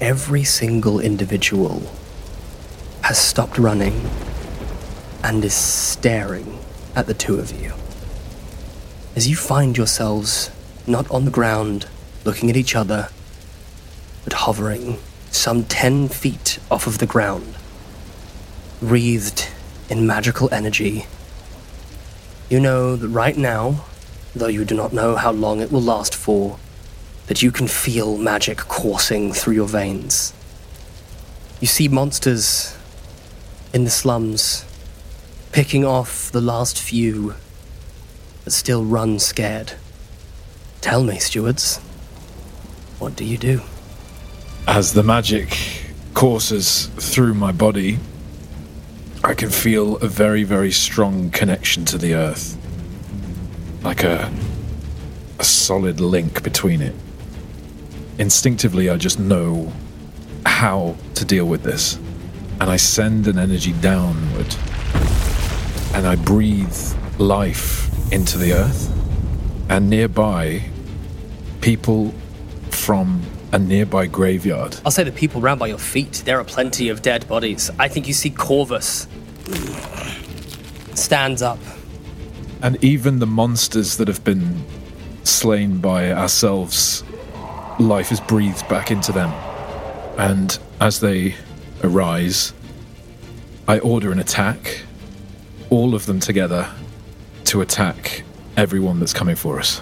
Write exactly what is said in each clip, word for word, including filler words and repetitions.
every single individual has stopped running and is staring at the two of you. As you find yourselves not on the ground, looking at each other, but hovering some ten feet off of the ground, wreathed in magical energy. You know that right now, though you do not know how long it will last for, that you can feel magic coursing through your veins. You see monsters in the slums, picking off the last few that still run scared. Tell me, stewards, what do you do? As the magic courses through my body, I can feel a very, very strong connection to the earth. Like a, a solid link between it. Instinctively, I just know how to deal with this. And I send an energy downward. And I breathe life into the earth. And nearby, people from a nearby graveyard. I'll say the people round by your feet. There are plenty of dead bodies. I think you see Corvus stands up. And even the monsters that have been slain by ourselves, life is breathed back into them. And as they arise, I order an attack, all of them together, to attack everyone that's coming for us.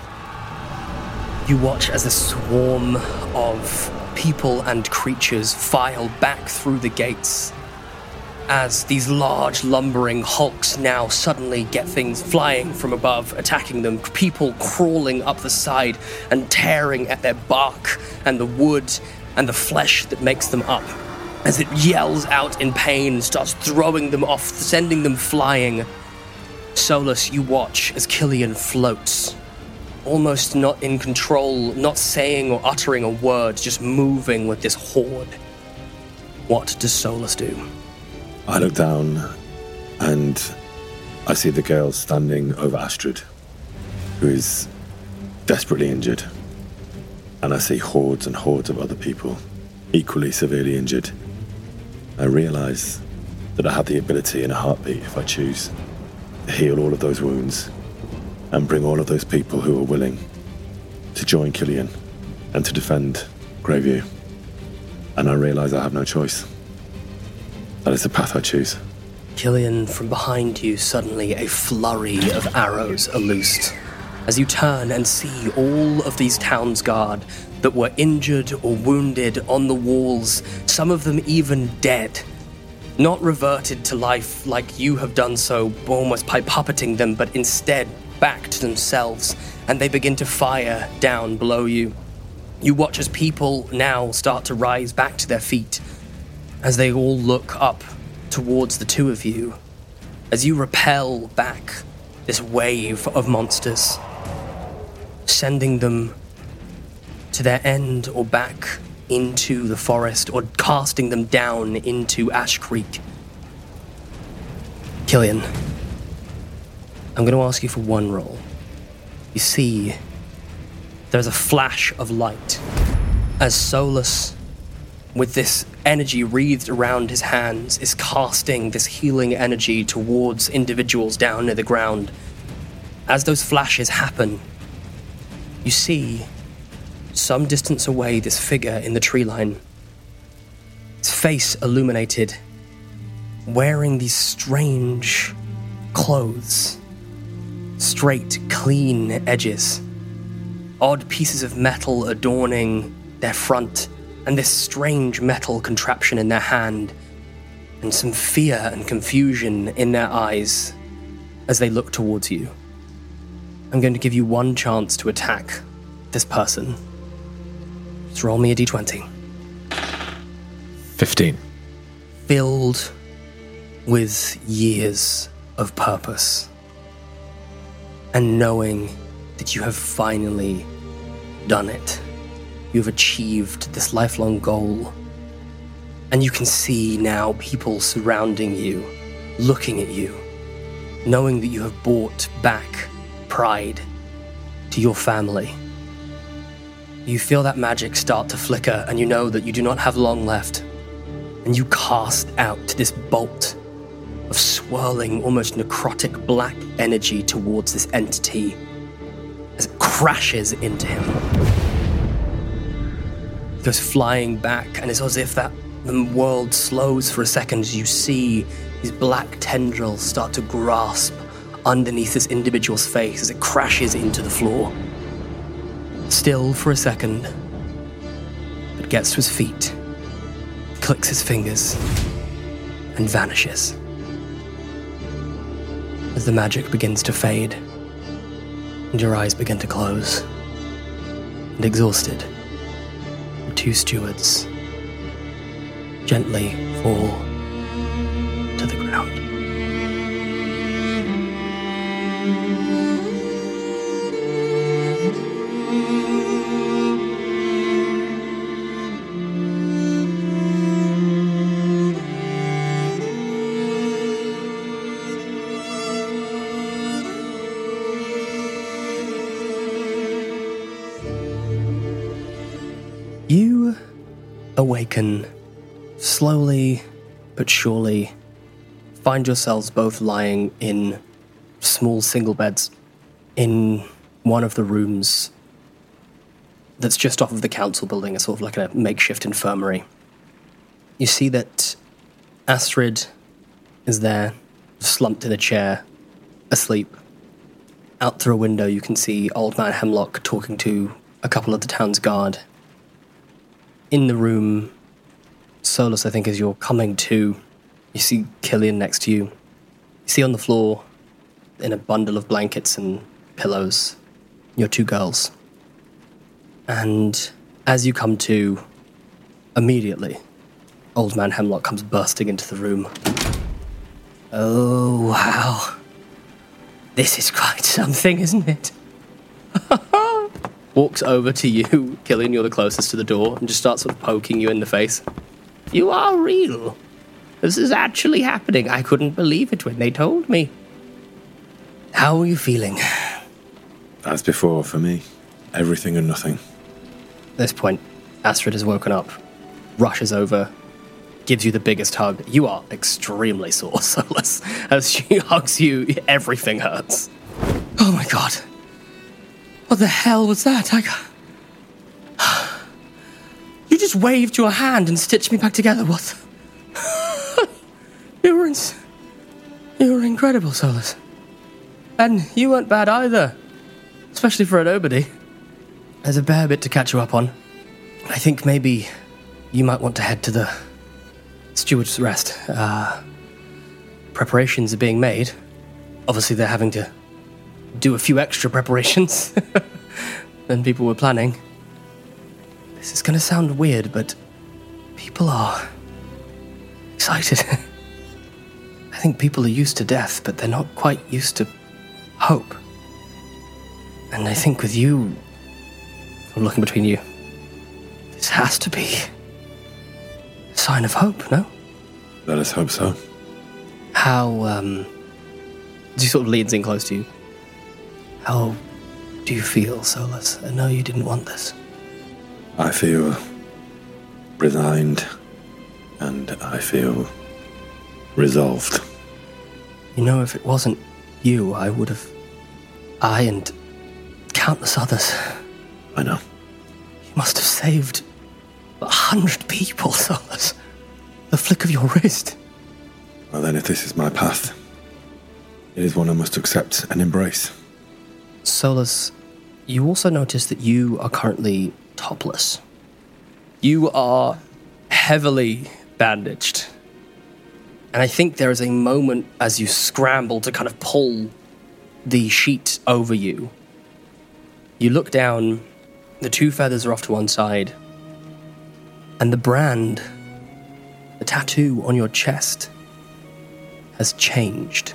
You watch as a swarm of people and creatures file back through the gates, as these large lumbering hulks now suddenly get things flying from above, attacking them, people crawling up the side and tearing at their bark and the wood and the flesh that makes them up, as it yells out in pain, starts throwing them off, sending them flying. Solus, you watch as Killian floats, almost not in control, not saying or uttering a word, just moving with this horde. What does Solus do? I look down and I see the girl standing over Astrid, who is desperately injured. And I see hordes and hordes of other people, equally severely injured. I realise that I have the ability in a heartbeat, if I choose, to heal all of those wounds and bring all of those people who are willing to join Killian and to defend Greyview. And I realise I have no choice. That is the path I choose. Killian, from behind you, suddenly a flurry of arrows are loosed. As you turn and see all of these town's guard that were injured or wounded on the walls, some of them even dead. Not reverted to life like you have done so, almost by puppeting them, but instead back to themselves, and they begin to fire down below you. You watch as people now start to rise back to their feet, as they all look up towards the two of you, as you repel back this wave of monsters, sending them to their end or back into the forest, or casting them down into Ash Creek. Killian, I'm going to ask you for one roll. You see, there's a flash of light as Solus, with this energy wreathed around his hands, is casting this healing energy towards individuals down near the ground. As those flashes happen, you see, some distance away, this figure in the tree line, its face illuminated, wearing these strange clothes, straight, clean edges, odd pieces of metal adorning their front, and this strange metal contraption in their hand, and some fear and confusion in their eyes as they look towards you. I'm going to give you one chance to attack this person. Just roll me a d twenty. fifteen. Filled with years of purpose, and knowing that you have finally done it. You've achieved this lifelong goal. And you can see now people surrounding you, looking at you, knowing that you have brought back pride to your family. You feel that magic start to flicker, and you know that you do not have long left. And you cast out this bolt of swirling, almost necrotic black energy towards this entity as it crashes into him. He goes flying back, and it's as if that the world slows for a second as you see these black tendrils start to grasp underneath this individual's face as it crashes into the floor. Still for a second, but gets to his feet, clicks his fingers, and vanishes. As the magic begins to fade, and your eyes begin to close, and exhausted, the two stewards gently fall to the ground. You awaken slowly but surely, find yourselves both lying in small single beds in one of the rooms that's just off of the council building, it's sort of like a makeshift infirmary. You see that Astrid is there, slumped in a chair, asleep. Out through a window you can see Old Man Hemlock talking to a couple of the town's guard. In the room, Solus, I think, as you're coming to, you see Killian next to you. You see on the floor, in a bundle of blankets and pillows, your two girls. And as you come to, immediately, Old Man Hemlock comes bursting into the room. Oh, wow. This is quite something, isn't it? Walks over to you, Killian, you're the closest to the door, and just starts sort of poking you in the face. You are real. This is actually happening. I couldn't believe it when they told me. How are you feeling? As before, for me, everything and nothing. At this point, Astrid has woken up, rushes over, gives you the biggest hug. You are extremely sore, Solus. As she hugs you, everything hurts. Oh my god. What the hell was that? I... You just waved your hand and stitched me back together. What? you were in... You were incredible, Solus. And you weren't bad either. Especially for a nobody. There's a fair bit to catch you up on. I think maybe you might want to head to the steward's rest. Uh, preparations are being made. Obviously, they're having to do a few extra preparations than people were planning. This is going to sound weird, but people are excited. I think people are used to death, but they're not quite used to hope. And I think with you, I'm looking between you, this has to be a sign of hope, no? Let us hope so. How, um... She sort of leans in close to you. How do you feel, Solus? I know you didn't want this. I feel resigned, and I feel resolved. You know, if it wasn't you, I would have... I and countless others. I know. You must have saved a hundred people, Solus. The flick of your wrist. Well then, if this is my path, it is one I must accept and embrace. Solus, you also notice that you are currently topless. You are heavily bandaged. And I think there is a moment as you scramble to kind of pull the sheet over you. You look down, the two feathers are off to one side, and the brand, the tattoo on your chest, has changed.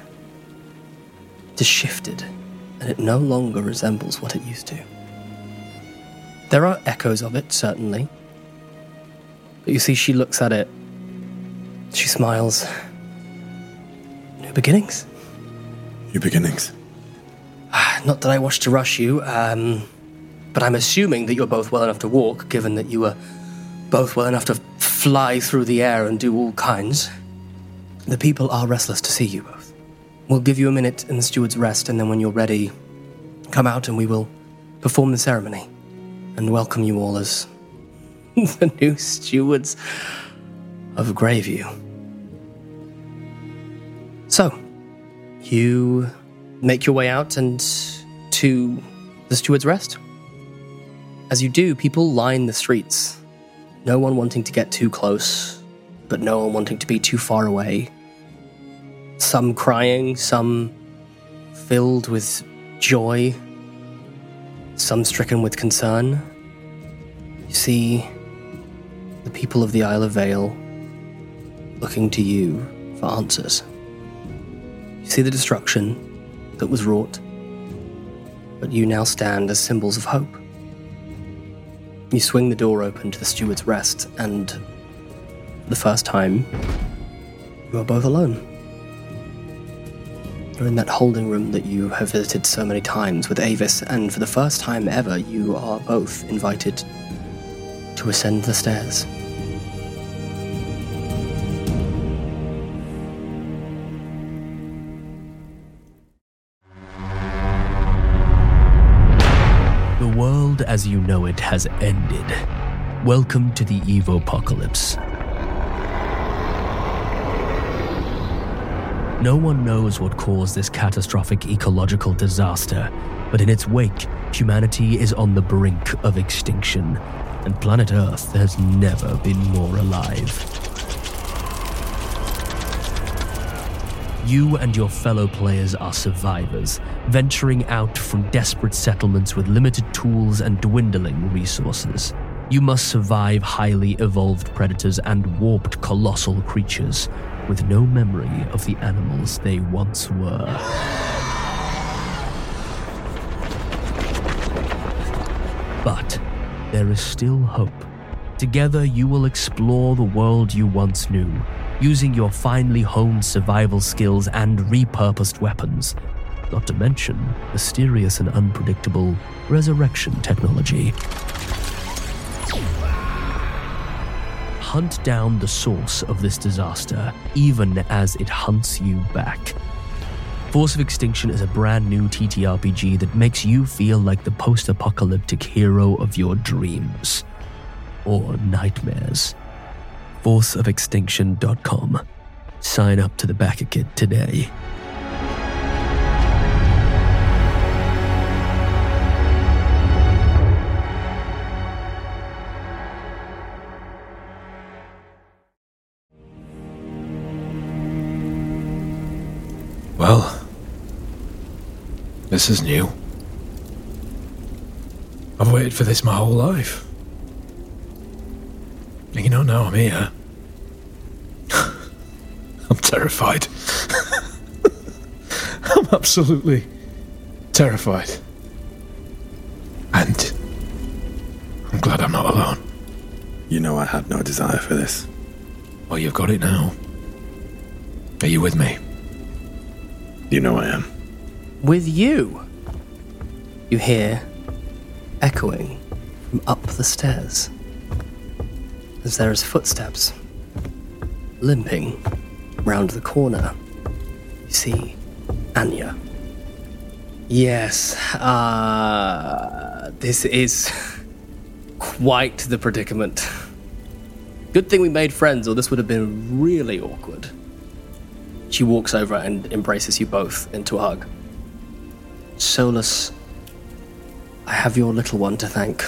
It has shifted, and it no longer resembles what it used to. There are echoes of it, certainly. But you see, she looks at it. She smiles. New beginnings? New beginnings. Not that I wish to rush you, um, but I'm assuming that you're both well enough to walk, given that you were both well enough to fly through the air and do all kinds. The people are restless to see you both. We'll give you a minute in the steward's rest, and then when you're ready, come out and we will perform the ceremony and welcome you all as the new stewards of Greyview. So, you make your way out and to the steward's rest. As you do, people line the streets, no one wanting to get too close, but no one wanting to be too far away. Some crying, some filled with joy, some stricken with concern. You see the people of the Isle of Vale looking to you for answers. You see the destruction that was wrought, but you now stand as symbols of hope. You swing the door open to the steward's rest, and for the first time, you are both alone. You're in that holding room that you have visited so many times with Avis, and for the first time ever, you are both invited to ascend the stairs. The world as you know it has ended. Welcome to the Evopocalypse. No one knows what caused this catastrophic ecological disaster, but in its wake, humanity is on the brink of extinction, and planet Earth has never been more alive. You and your fellow players are survivors, venturing out from desperate settlements with limited tools and dwindling resources. You must survive highly evolved predators and warped colossal creatures, with no memory of the animals they once were. But there is still hope. Together you will explore the world you once knew, using your finely honed survival skills and repurposed weapons, not to mention mysterious and unpredictable resurrection technology. Hunt down the source of this disaster, even as it hunts you back. Force of Extinction is a brand new T T R P G that makes you feel like the post-apocalyptic hero of your dreams. Or nightmares. force of extinction dot com. Sign up to the Back-A-Kit today. Well, this is new. I've waited for this my whole life. You know, now I'm here. I'm terrified. I'm absolutely terrified. And I'm glad I'm not alone. You know I had no desire for this. Well, you've got it now. Are you with me? You know I am. With you, you hear echoing from up the stairs as there is footsteps limping round the corner. You see Anya. Yes, uh, this is quite the predicament. Good thing we made friends, or this would have been really awkward. She walks over and embraces you both into a hug. Solus, I have your little one to thank.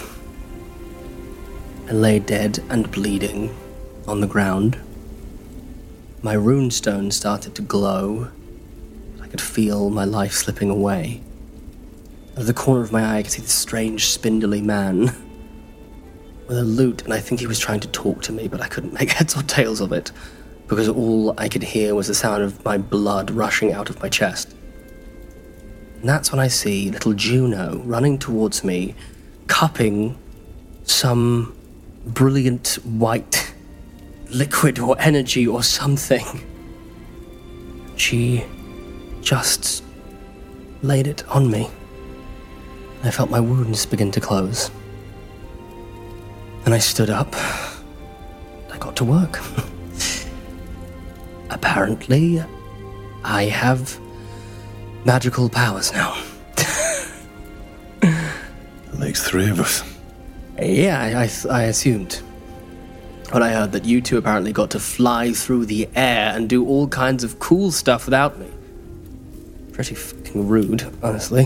I lay dead and bleeding on the ground. My runestone started to glow. I could feel my life slipping away. Out of the corner of my eye, I could see this strange, spindly man with a lute, and I think he was trying to talk to me, but I couldn't make heads or tails of it, because all I could hear was the sound of my blood rushing out of my chest. And that's when I see little Juno running towards me, cupping some brilliant white liquid or energy or something. She just laid it on me. I felt my wounds begin to close. And I stood up. I got to work. Apparently, I have magical powers now. That makes three of us. Yeah, I, I, I assumed. But I heard that you two apparently got to fly through the air and do all kinds of cool stuff without me. Pretty fucking rude, honestly.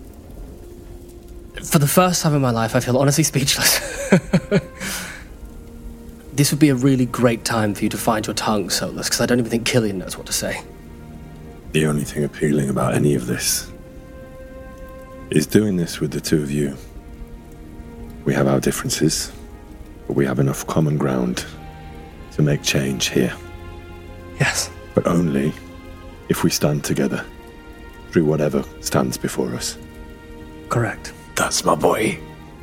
For the first time in my life, I feel honestly speechless. This would be a really great time for you to find your tongue, Solus, because I don't even think Killian knows what to say. The only thing appealing about any of this is doing this with the two of you. We have our differences, but we have enough common ground to make change here. Yes. But only if we stand together through whatever stands before us. Correct. That's my boy.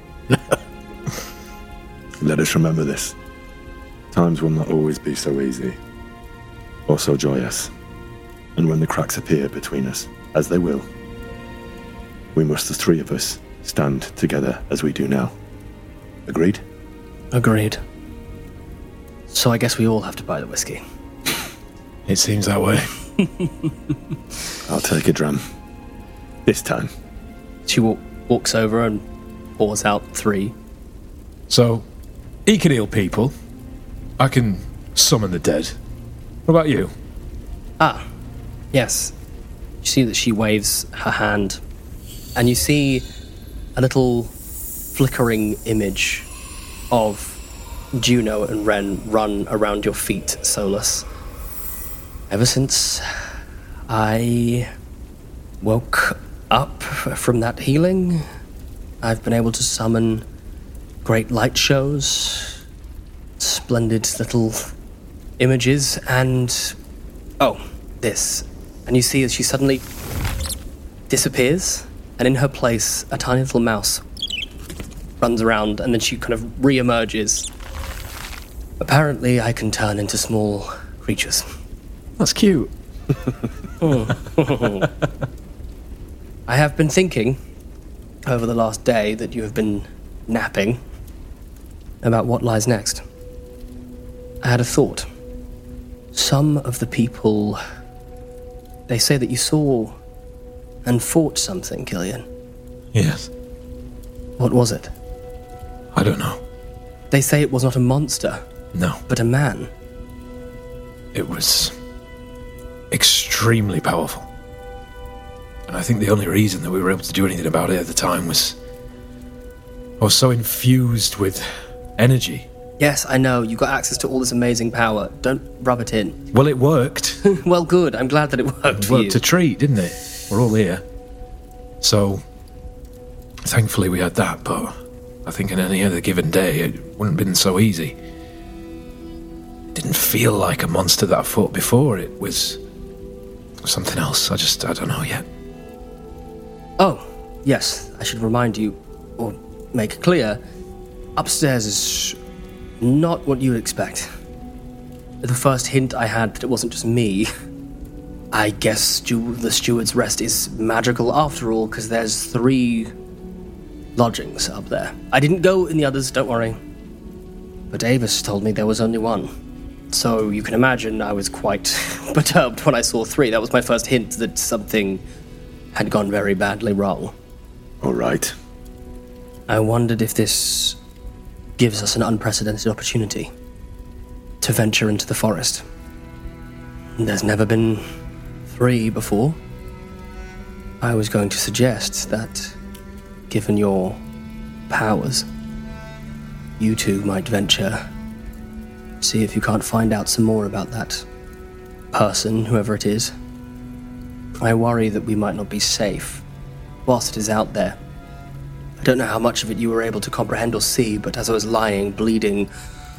Let us remember this. Times will not always be so easy or so joyous. And when the cracks appear between us, as they will, we must, the three of us, stand together as we do now. Agreed? Agreed. So I guess we all have to buy the whiskey. It seems that way. I'll take a dram. This time. She wa- walks over and pours out three. So, he can heal people. I can summon the dead. What about you? Ah, yes. You see that she waves her hand, and you see a little flickering image of Juno and Ren run around your feet, Solus. Ever since I woke up from that healing, I've been able to summon great light shows, splendid little images, and... oh, this. And you see as she suddenly disappears, and in her place, a tiny little mouse runs around, and then she kind of re-emerges. Apparently, I can turn into small creatures. That's cute. I have been thinking over the last day that you have been napping about what lies next. I had a thought. Some of the people, they say that you saw and fought something, Killian. Yes. What was it? I don't know. They say it was not a monster, No. but a man. It was extremely powerful. And I think the only reason that we were able to do anything about it at the time was I was so infused with energy. Yes, I know, you got access to all this amazing power. Don't rub it in. Well, it worked. Well, good. I'm glad that it worked It for worked you. a treat, didn't it? We're all here. So, thankfully we had that, but I think in any other given day it wouldn't have been so easy. It didn't feel like a monster that I fought before. It was something else. I just, I don't know yet. Oh, yes, I should remind you, or make clear, upstairs is not what you would expect. The first hint I had that it wasn't just me, I guess stu- the steward's rest is magical after all, because there's three lodgings up there. I didn't go in the others, don't worry. But Avis told me there was only one. So you can imagine I was quite perturbed when I saw three. That was my first hint that something had gone very badly wrong. All right. I wondered if this gives us an unprecedented opportunity to venture into the forest. There's never been three before. I was going to suggest that, given your powers, you two might venture, see if you can't find out some more about that person, whoever it is. I worry that we might not be safe whilst it is out there. I don't know how much of it you were able to comprehend or see, but as I was lying, bleeding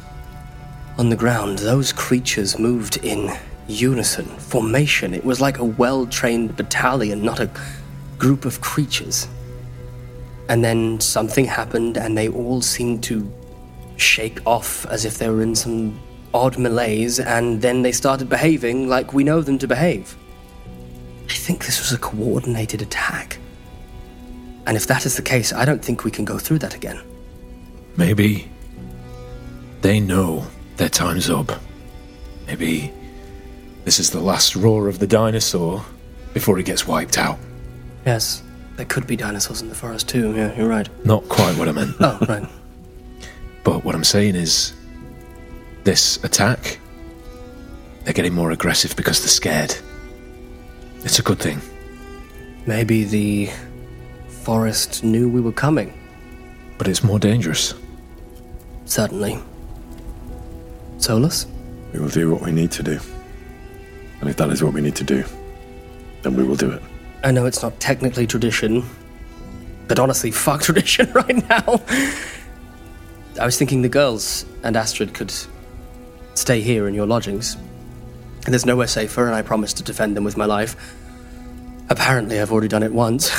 on the ground, those creatures moved in unison, formation. It was like a well-trained battalion, not a group of creatures. And then something happened, and they all seemed to shake off as if they were in some odd malaise, and then they started behaving like we know them to behave. I think this was a coordinated attack. And if that is the case, I don't think we can go through that again. Maybe they know their time's up. Maybe this is the last roar of the dinosaur before it gets wiped out. Yes, there could be dinosaurs in the forest too, yeah, you're right. Not quite what I meant. Oh, right. But what I'm saying is, this attack, they're getting more aggressive because they're scared. It's a good thing. Maybe the forest knew we were coming. But it's more dangerous. Certainly. Solus? We will do what we need to do. And if that is what we need to do, then we will do it. I know it's not technically tradition, but honestly, fuck tradition right now. I was thinking the girls and Astrid could stay here in your lodgings. And there's nowhere safer, and I promised to defend them with my life. Apparently, I've already done it once.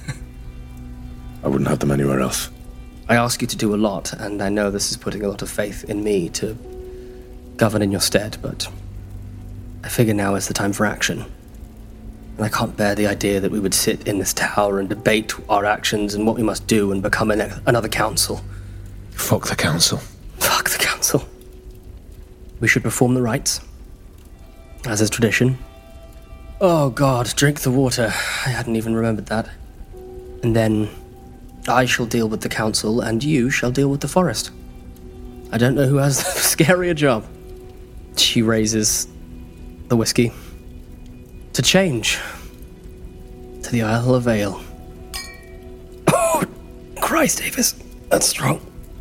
I wouldn't have them anywhere else. I ask you to do a lot, and I know this is putting a lot of faith in me to govern in your stead, but I figure now is the time for action. And I can't bear the idea that we would sit in this tower and debate our actions and what we must do and become an, another council. Fuck the council. Fuck the council. We should perform the rites, as is tradition. Oh God, drink the water. I hadn't even remembered that. And then I shall deal with the council, and you shall deal with the forest. I don't know who has the scarier job. She raises the whiskey. To change. To the Isle of Vale. Oh, Christ, Davis. That's strong.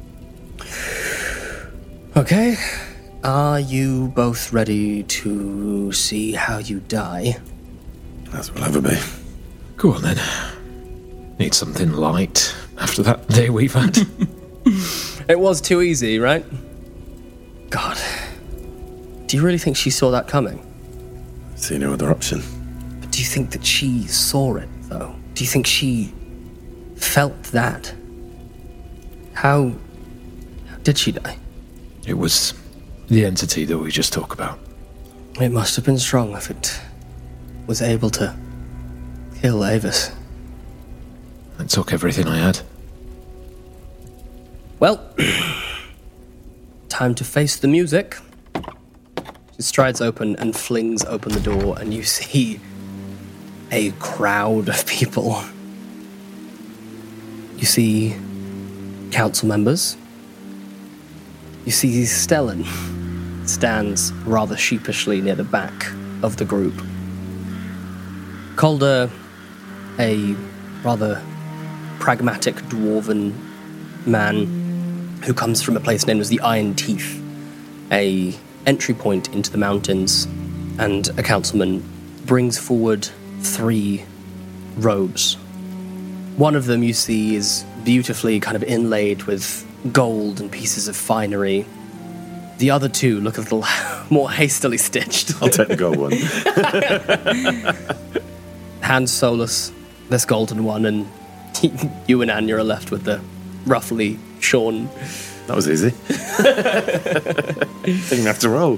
Okay. Are you both ready to see how you die? As will ever be. Go on then. Need something light after that day we've had. It was too easy, right? God. Do you really think she saw that coming? See no other option. But do you think that she saw it, though? Do you think she felt that? How, how did she die? It was the entity that we just talked about. It must have been strong if it was able to kill Avis. It took everything I had. Well, time to face the music. She strides open and flings open the door, and you see a crowd of people. You see council members. You see Stellan stands rather sheepishly near the back of the group. Calder, a rather pragmatic dwarven man who comes from a place known as the Iron Teeth, a entry point into the mountains, and a councilman brings forward three robes. One of them you see is beautifully kind of inlaid with gold and pieces of finery. The other two look a little more hastily stitched. I'll take the gold one. Hand Solus, this golden one, and you and Anya are left with the roughly shorn. That was easy. Didn't even have to roll.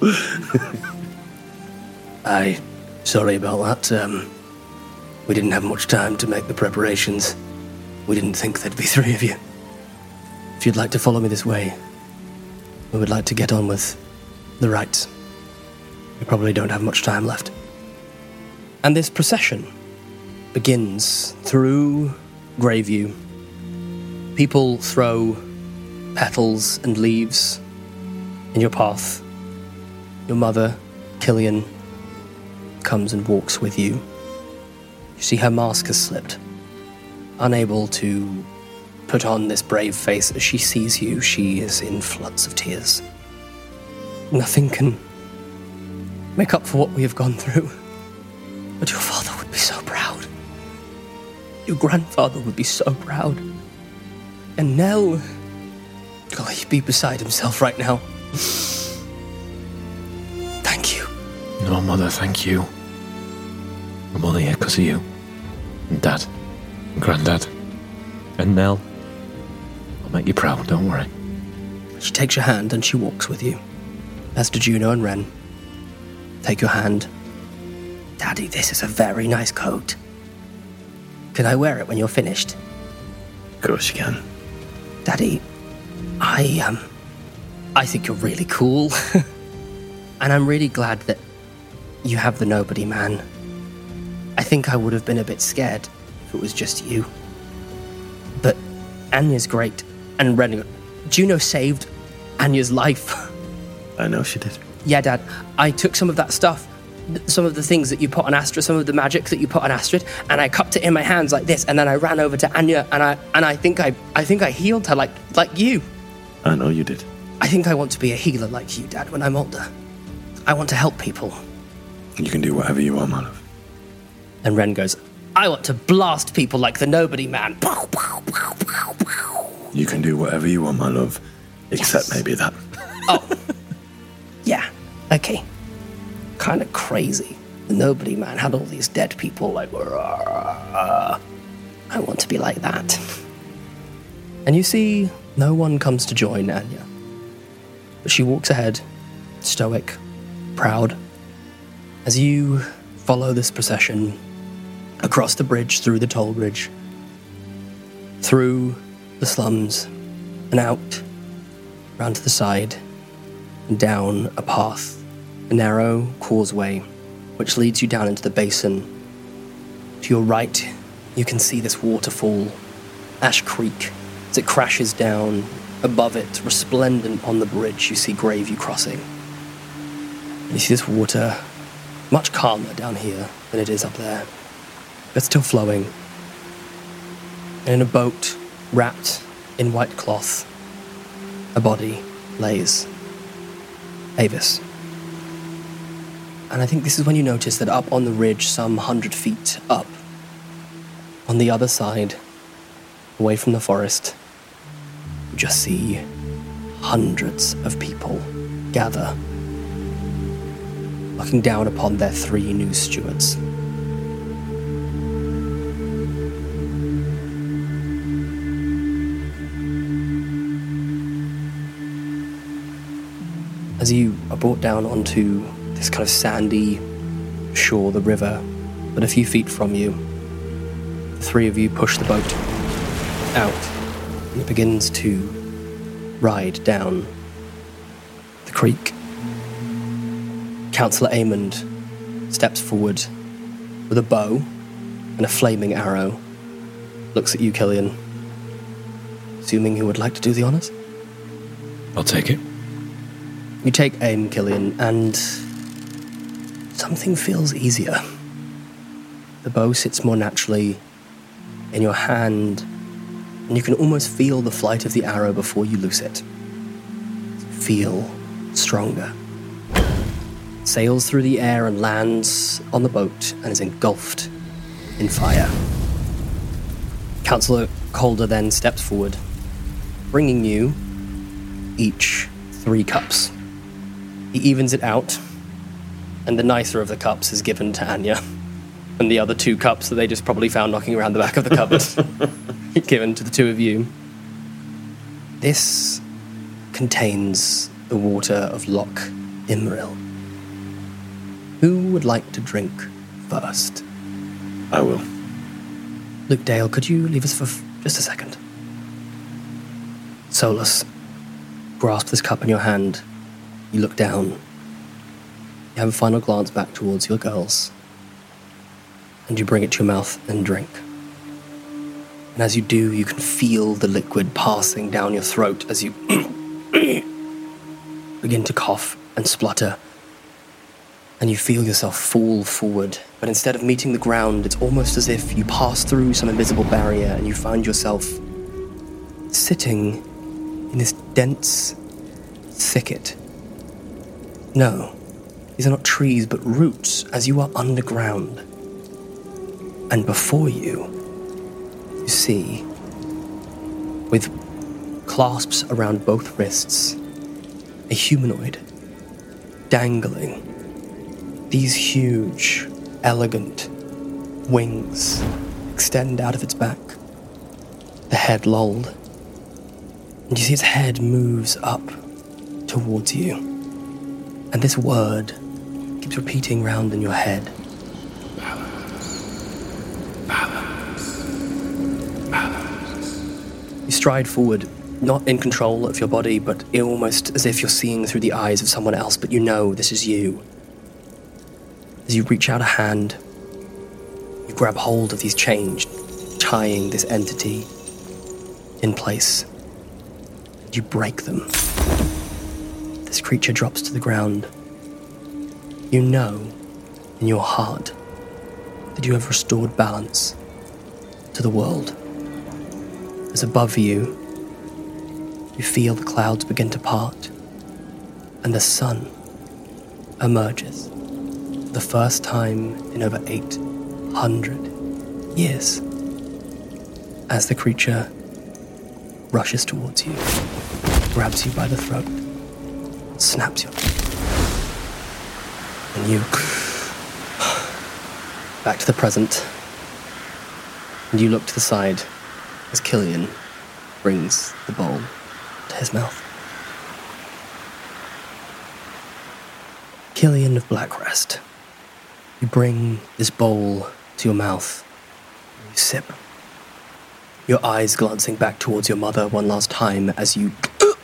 Aye, sorry about that. Um, we didn't have much time to make the preparations. We didn't think there'd be three of you. If you'd like to follow me this way, we would like to get on with the rites. We probably don't have much time left. And this procession begins through Greyview. People throw petals and leaves in your path. Your mother, Killian, comes and walks with you. You see her mask has slipped. Unable to put on this brave face as she sees you, she is in floods of tears. Nothing can make up for what we have gone through. But your father would be so proud. Your grandfather would be so proud. And Nell, will he be beside himself right now? Thank you. No, Mother, thank you. I'm only here because of you. And Dad. And Granddad. And Nell. I'll make you proud, don't worry. She takes your hand and she walks with you. As do Juno and Ren. Take your hand. Daddy, this is a very nice coat. Can I wear it when you're finished? course you can. Daddy, I, um, I think you're really cool. And I'm really glad that you have the nobody man. I think I would have been a bit scared if it was just you. But Anya's great. And Ren, Juno saved Anya's life. I know she did. Yeah, Dad. I took some of that stuff, th- some of the things that you put on Astrid, some of the magic that you put on Astrid, and I cupped it in my hands like this, and then I ran over to Anya, and I and I think I I think I healed her like like you. I know you did. I think I want to be a healer like you, Dad, when I'm older. I want to help people. You can do whatever you want, my love. And Ren goes, I want to blast people like the nobody man. You can do whatever you want, my love. Except Yes. maybe that. Oh. Yeah, okay. Kind of crazy. The nobody man had all these dead people like, "Rah." I want to be like that. And you see, no one comes to join Anya. But she walks ahead, stoic, proud, as you follow this procession across the bridge, through the toll bridge, through the slums, and out, round to the side, and down a path, a narrow causeway, which leads you down into the basin. To your right, you can see this waterfall, Ash Creek, as it crashes down. Above it, resplendent on the bridge, you see Graveview Crossing. And you see this water, much calmer down here than it is up there, but still flowing. And in a boat, wrapped in white cloth, a body lays. Avis. And I think this is when you notice that up on the ridge, some hundred feet up, on the other side, away from the forest, you just see hundreds of people gather, looking down upon their three new stewards. As you are brought down onto this kind of sandy shore, the river, but a few feet from you, the three of you push the boat out, and it begins to ride down the creek. Councillor Aemond steps forward with a bow and a flaming arrow, looks at you, Killian, assuming you would like to do the honours. I'll take it. You take aim, Killian, and something feels easier. The bow sits more naturally in your hand, and you can almost feel the flight of the arrow before you loose it. Feel stronger. Sails through the air and lands on the boat and is engulfed in fire. Councillor Calder then steps forward, bringing you each three cups. He evens it out, and the nicer of the cups is given to Anya, and the other two cups that they just probably found knocking around the back of the cupboard, given to the two of you. This contains the water of Loch Imril. Who would like to drink first? I will. Luke Dale, could you leave us for f- just a second? Solus, grasp this cup in your hand. You look down. You have a final glance back towards your girls. And you bring it to your mouth and drink. And as you do, you can feel the liquid passing down your throat as you begin to cough and splutter. And you feel yourself fall forward. But instead of meeting the ground, it's almost as if you pass through some invisible barrier and you find yourself sitting in this dense thicket. No, these are not trees, but roots, as you are underground. And before you, you see, with clasps around both wrists, a humanoid dangling. These huge, elegant wings extend out of its back, the head lolled. And you see its head moves up towards you. And this word keeps repeating round in your head. Balance. Balance. Balance. stride forward, not in control of your body, but almost as if you're seeing through the eyes of someone else, but you know this is you. As you reach out a hand, you grab hold of these chains, tying this entity in place. You break them. This creature drops to the ground. You know, in your heart, that you have restored balance to the world. As above you, you feel the clouds begin to part, and the sun emerges for the first time in over eight hundred years. As the creature rushes towards you, grabs you by the throat, snaps you, and you back to the present, and you look to the side as Killian brings the bowl to his mouth. Killian of Blackrest, you bring this bowl to your mouth, and you sip, your eyes glancing back towards your mother one last time as you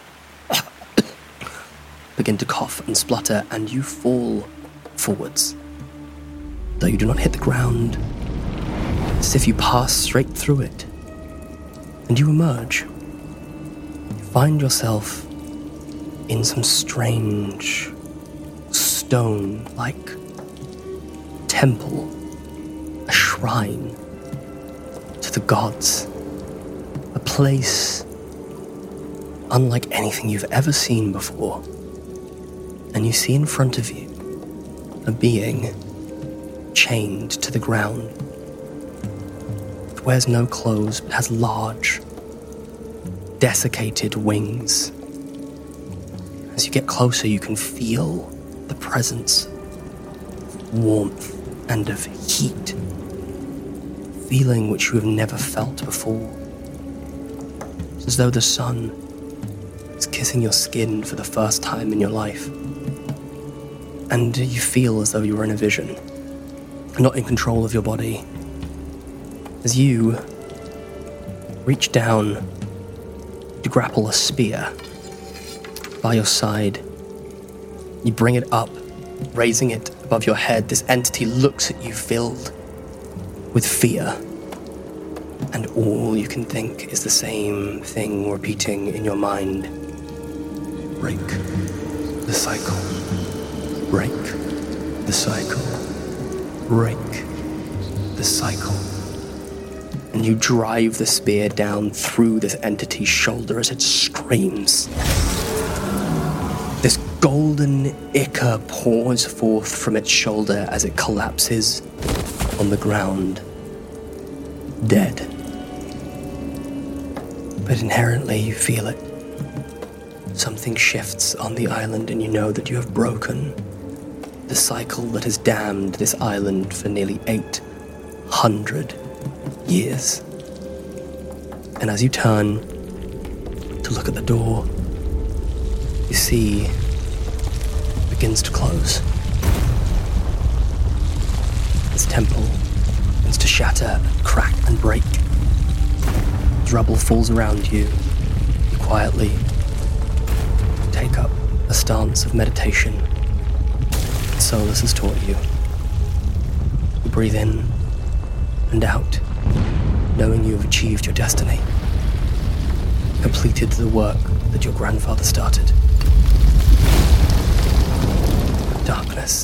begin to cough and splutter, and you fall forwards. Though you do not hit the ground, as if you pass straight through it, and you emerge. You find yourself in some strange, stone-like temple, a shrine to the gods, a place unlike anything you've ever seen before. And you see in front of you a being chained to the ground. It wears no clothes but has large, desiccated wings. As you get closer, you can feel the presence of warmth and of heat, feeling which you have never felt before. It's as though the sun is kissing your skin for the first time in your life. And you feel as though you were in a vision, not in control of your body. As you reach down to grapple a spear by your side, you bring it up, raising it above your head. This entity looks at you filled with fear, and all you can think is the same thing repeating in your mind. Break the cycle. Break the cycle. Break the cycle. And you drive the spear down through this entity's shoulder as it screams. This golden ichor pours forth from its shoulder as it collapses on the ground, dead. But inherently you feel it. Something shifts on the island, and you know that you have broken the cycle that has damned this island for nearly eight hundred years. And as you turn to look at the door, you see it begins to close. This temple begins to shatter, crack, and break. As rubble falls around you, you quietly take up a stance of meditation that Solus has taught you. You breathe in and out, knowing you have achieved your destiny, completed the work that your grandfather started. Darkness.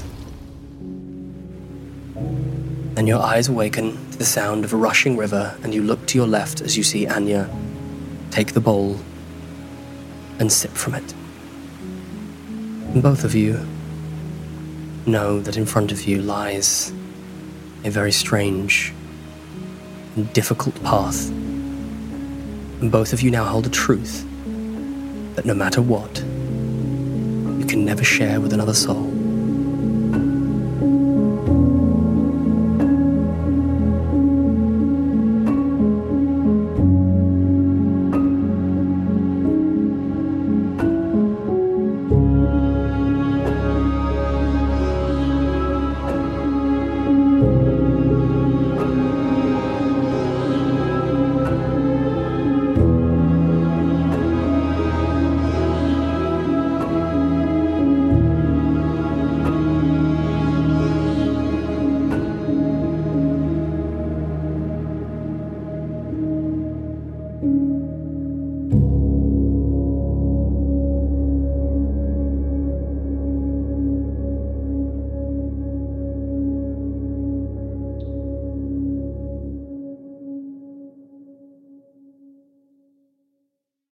And your eyes awaken to the sound of a rushing river, and you look to your left as you see Anya take the bowl and sip from it. And both of you know that in front of you lies a very strange and difficult path. And both of you now hold a truth that no matter what, you can never share with another soul.